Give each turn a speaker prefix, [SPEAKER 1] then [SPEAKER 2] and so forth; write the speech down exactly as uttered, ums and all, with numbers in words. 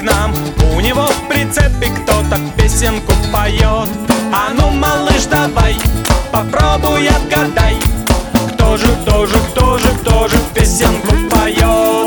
[SPEAKER 1] к нам. У него в прицепе кто-то песенку поет. А ну, малыш, давай, попробуй отгадай, кто же, кто же, кто же, кто же песенку поет.